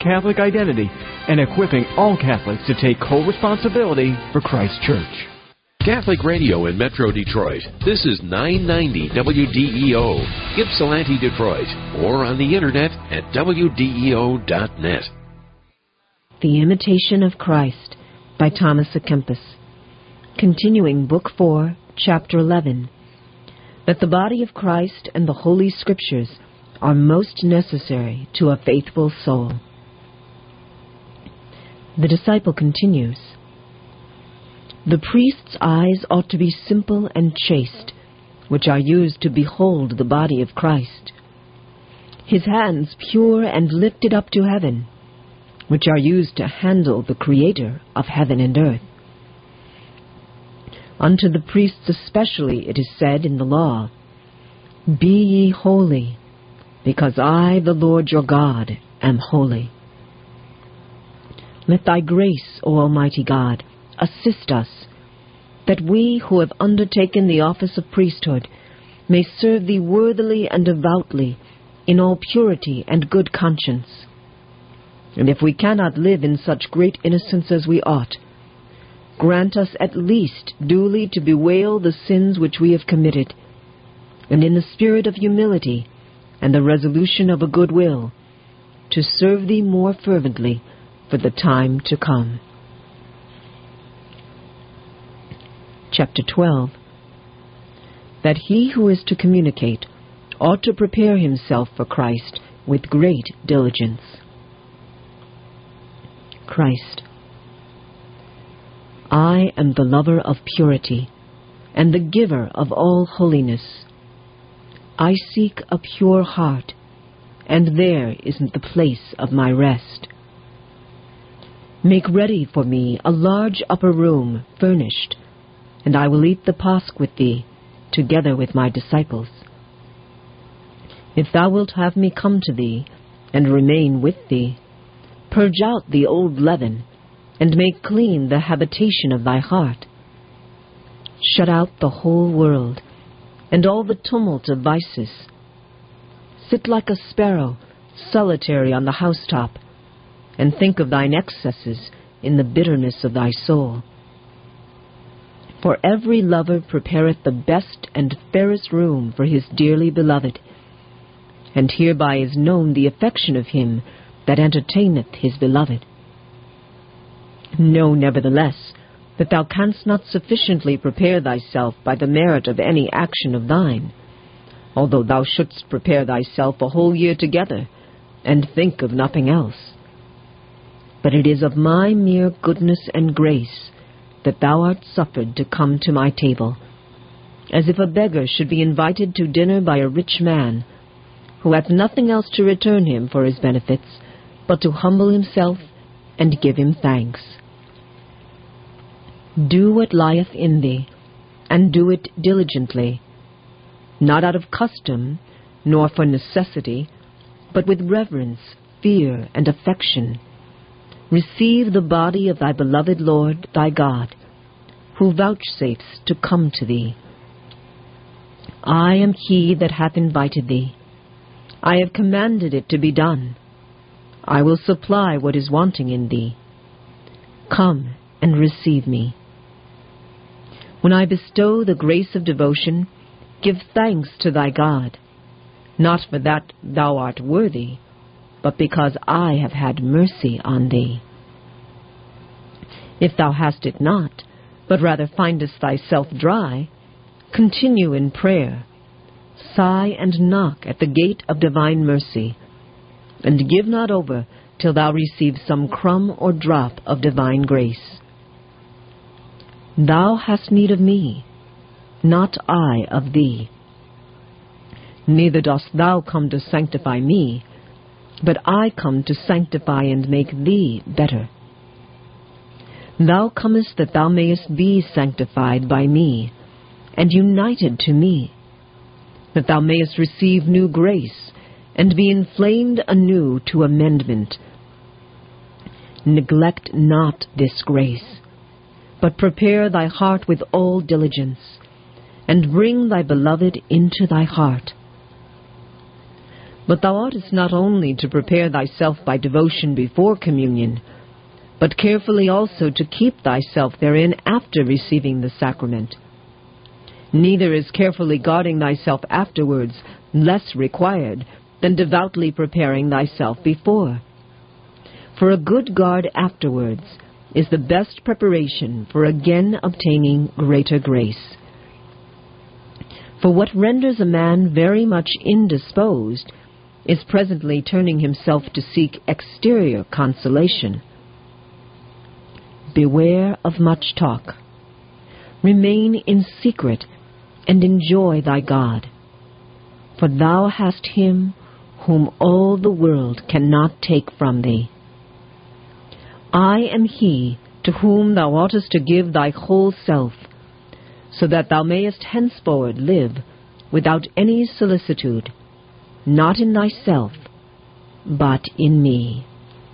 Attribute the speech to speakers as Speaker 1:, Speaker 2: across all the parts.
Speaker 1: Catholic identity and equipping all Catholics to take co-responsibility for Christ's Church.
Speaker 2: Catholic Radio in Metro Detroit. This is 990 WDEO, Ypsilanti, Detroit, or on the internet at WDEO.net.
Speaker 3: The Imitation of Christ by Thomas à Kempis. Continuing Book 4, Chapter 11. That the body of Christ and the Holy Scriptures are most necessary to a faithful soul. The disciple continues. The priest's eyes ought to be simple and chaste, which are used to behold the body of Christ. His hands pure and lifted up to heaven, which are used to handle the Creator of heaven and earth. Unto the priests especially it is said in the law, Be ye holy, because I, the Lord your God, am holy. Let thy grace, O Almighty God, assist us, that we who have undertaken the office of priesthood may serve thee worthily and devoutly in all purity and good conscience. And if we cannot live in such great innocence as we ought, grant us at least duly to bewail the sins which we have committed, and in the spirit of humility and the resolution of a good will, to serve thee more fervently for the time to come. Chapter 12. That he who is to communicate ought to prepare himself for Christ with great diligence. Christ. I am the lover of purity, and the giver of all holiness. I seek a pure heart, and there isn't the place of my rest. Make ready for me a large upper room, furnished, and I will eat the Pasch with thee, together with my disciples. If thou wilt have me come to thee, and remain with thee, purge out the old leaven, and make clean the habitation of thy heart. Shut out the whole world, and all the tumult of vices. Sit like a sparrow, solitary on the housetop, and think of thine excesses in the bitterness of thy soul. For every lover prepareth the best and fairest room for his dearly beloved, and hereby is known the affection of him that entertaineth his beloved. Know, nevertheless, that thou canst not sufficiently prepare thyself by the merit of any action of thine, although thou shouldst prepare thyself a whole year together, and think of nothing else. But it is of my mere goodness and grace that thou art suffered to come to my table, as if a beggar should be invited to dinner by a rich man, who hath nothing else to return him for his benefits, but to humble himself and give him thanks. Do what lieth in thee, and do it diligently, not out of custom, nor for necessity, but with reverence, fear, and affection. Receive the body of thy beloved Lord thy God, who vouchsafes to come to thee. I am he that hath invited thee. I have commanded it to be done. I will supply what is wanting in thee. Come and receive me. When I bestow the grace of devotion, give thanks to thy God, not for that thou art worthy, but because I have had mercy on thee. If thou hast it not, but rather findest thyself dry, continue in prayer, sigh and knock at the gate of divine mercy, and give not over till thou receive some crumb or drop of divine grace. Thou hast need of me, not I of thee. Neither dost thou come to sanctify me, but I come to sanctify and make thee better. Thou comest that thou mayest be sanctified by me, and united to me, that thou mayest receive new grace, and be inflamed anew to amendment. Neglect not this grace, but prepare thy heart with all diligence, and bring thy beloved into thy heart. But thou oughtest not only to prepare thyself by devotion before communion, but carefully also to keep thyself therein after receiving the sacrament. Neither is carefully guarding thyself afterwards less required than devoutly preparing thyself before. For a good guard afterwards is the best preparation for again obtaining greater grace. For what renders a man very much indisposed is presently turning himself to seek exterior consolation. Beware of much talk. Remain in secret and enjoy thy God. For thou hast him whom all the world cannot take from thee. I am he to whom thou oughtest to give thy whole self, so that thou mayest henceforward live without any solicitude, not in thyself, but in me.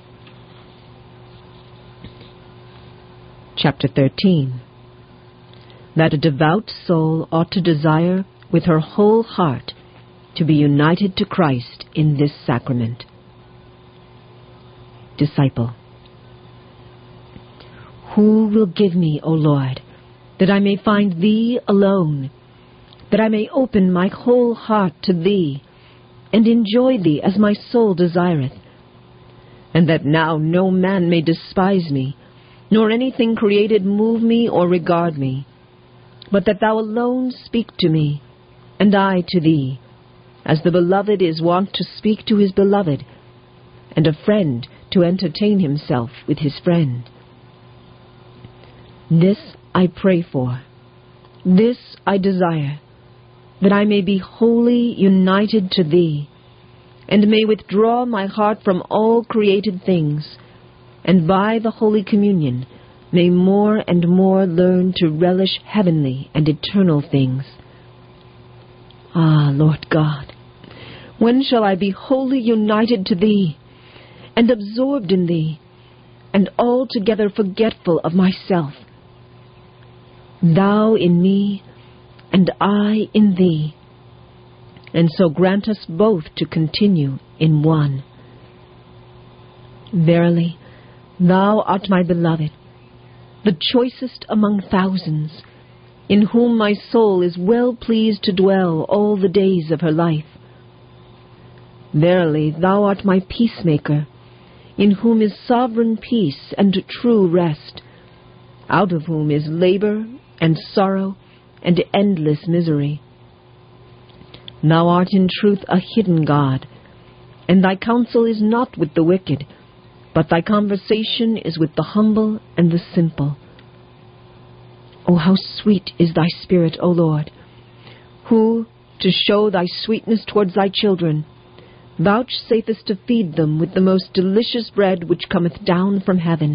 Speaker 3: Chapter 13. That a devout soul ought to desire with her whole heart to be united to Christ in this sacrament. Disciple. Who will give me, O Lord, that I may find Thee alone, that I may open my whole heart to Thee, and enjoy Thee as my soul desireth, and that now no man may despise me, nor anything created move me or regard me, but that Thou alone speak to me, and I to Thee, as the beloved is wont to speak to his beloved, and a friend to entertain himself with his friend. This I pray for, this I desire, that I may be wholly united to Thee, and may withdraw my heart from all created things, and by the Holy Communion may more and more learn to relish heavenly and eternal things. Ah, Lord God, when shall I be wholly united to Thee, and absorbed in Thee, and altogether forgetful of myself? Thou in me, and I in Thee, and so grant us both to continue in one. Verily, Thou art my beloved, the choicest among thousands, in whom my soul is well pleased to dwell all the days of her life. Verily, Thou art my peacemaker, in whom is sovereign peace and true rest, out of whom is labor and sorrow and endless misery. Thou art in truth a hidden God, and Thy counsel is not with the wicked, but Thy conversation is with the humble and the simple. O how sweet is Thy Spirit, O Lord, who, to show Thy sweetness towards Thy children, vouchsafest to feed them with the most delicious bread which cometh down from heaven.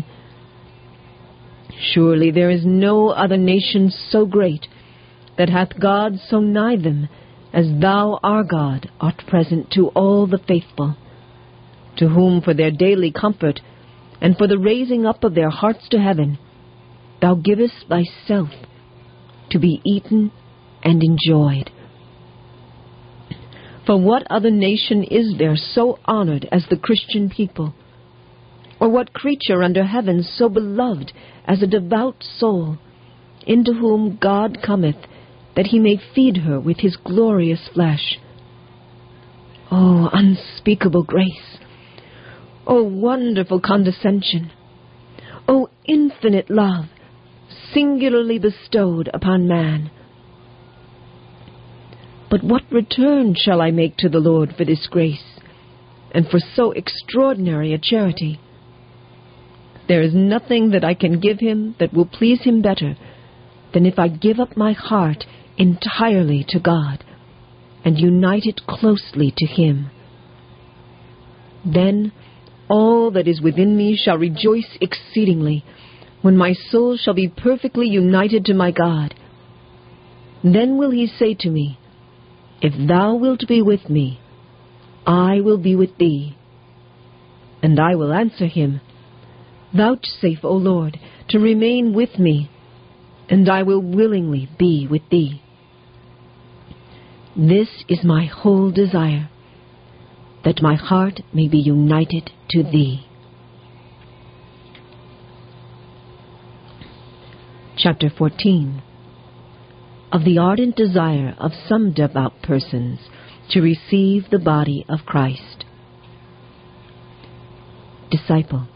Speaker 3: Surely there is no other nation so great that hath God so nigh them as Thou, our God, art present to all the faithful, to whom for their daily comfort and for the raising up of their hearts to heaven, Thou givest Thyself to be eaten and enjoyed. For what other nation is there so honored as the Christian people? Or what creature under heaven so beloved as a devout soul, into whom God cometh, that He may feed her with His glorious flesh? O unspeakable grace! O wonderful condescension! O infinite love, singularly bestowed upon man! But what return shall I make to the Lord for this grace, and for so extraordinary a charity? There is nothing that I can give Him that will please Him better than if I give up my heart entirely to God and unite it closely to Him. Then all that is within me shall rejoice exceedingly when my soul shall be perfectly united to my God. Then will He say to me, If thou wilt be with me, I will be with thee. And I will answer Him, Vouchsafe, O Lord, to remain with me, and I will willingly be with thee. This is my whole desire, that my heart may be united to Thee. Chapter 14. Of the ardent desire of some devout persons to receive the body of Christ. Disciple.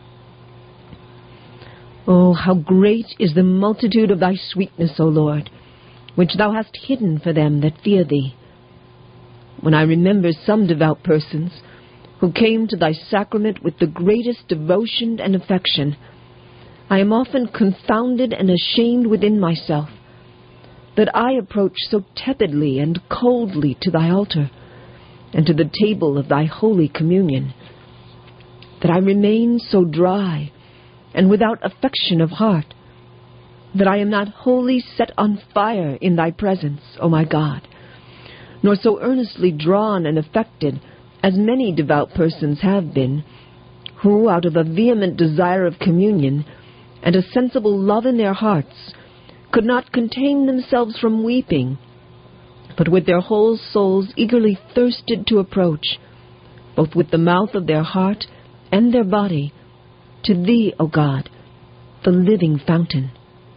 Speaker 3: Oh, how great is the multitude of Thy sweetness, O Lord, which Thou hast hidden for them that fear Thee. When I remember some devout persons who came to Thy sacrament with the greatest devotion and affection, I am often confounded and ashamed within myself that I approach so tepidly and coldly to Thy altar and to the table of Thy Holy Communion, that I remain so dry and without affection of heart, that I am not wholly set on fire in Thy presence, O my God, nor so earnestly drawn and affected as many devout persons have been, who, out of a vehement desire of communion and a sensible love in their hearts, could not contain themselves from weeping, but with their whole souls eagerly thirsted to approach, both with the mouth of their heart and their body, to Thee, O God, the living fountain.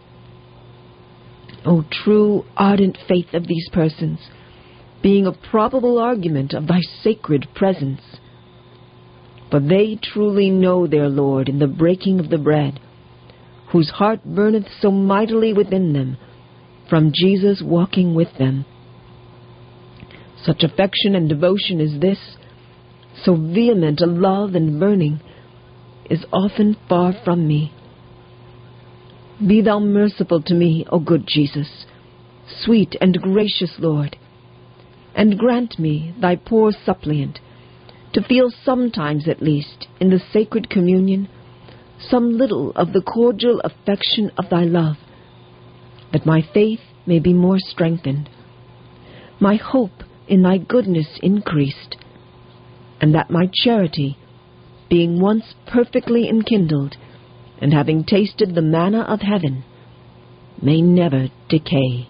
Speaker 3: O true, ardent faith of these persons, being a probable argument of Thy sacred presence. For they truly know their Lord in the breaking of the bread, whose heart burneth so mightily within them, from Jesus walking with them. Such affection and devotion as this, so vehement a love and burning, is often far from me. Be Thou merciful to me, O good Jesus, sweet and gracious Lord, and grant me, Thy poor suppliant, to feel sometimes at least in the sacred communion some little of the cordial affection of Thy love, that my faith may be more strengthened, my hope in Thy goodness increased, and that my charity, being once perfectly enkindled, and having tasted the manna of heaven, may never decay.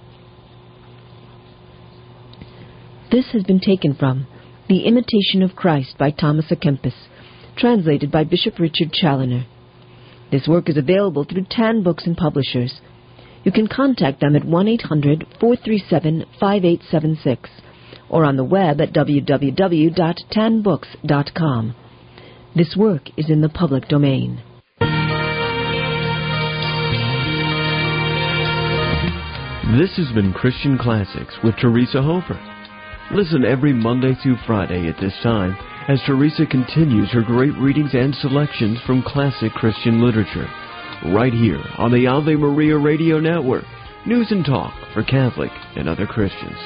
Speaker 3: This has been taken from The Imitation of Christ by Thomas à Kempis, translated by Bishop Richard Challoner. This work is available through Tan Books and Publishers. You can contact them at 1-800-437-5876 or on the web at www.tanbooks.com. This work is in the public domain.
Speaker 1: This has been Christian Classics with Teresa Hofer. Listen every Monday through Friday at this time as Teresa continues her great readings and selections from classic Christian literature, right here on the Ave Maria Radio Network, news and talk for Catholic and other Christians.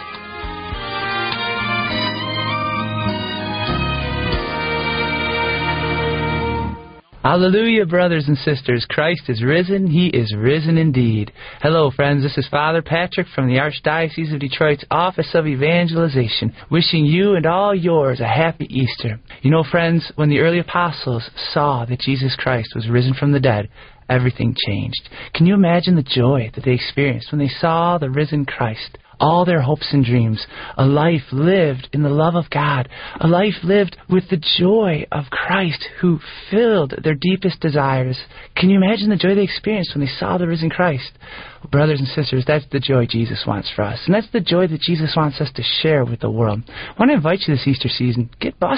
Speaker 4: Hallelujah, brothers and sisters. Christ is risen. He is risen indeed. Hello, friends. This is Father Patrick from the Archdiocese of Detroit's Office of Evangelization, wishing you and all yours a happy Easter. You know, friends, when the early apostles saw that Jesus Christ was risen from the dead, everything changed. Can you imagine the joy that they experienced when they saw the risen Christ? All their hopes and dreams, a life lived in the love of God, a life lived with the joy of Christ who filled their deepest desires. Can you imagine the joy they experienced when they saw the risen Christ? Well, brothers and sisters, that's the joy Jesus wants for us, and that's the joy that Jesus wants us to share with the world. I want to invite you this Easter season, get busted.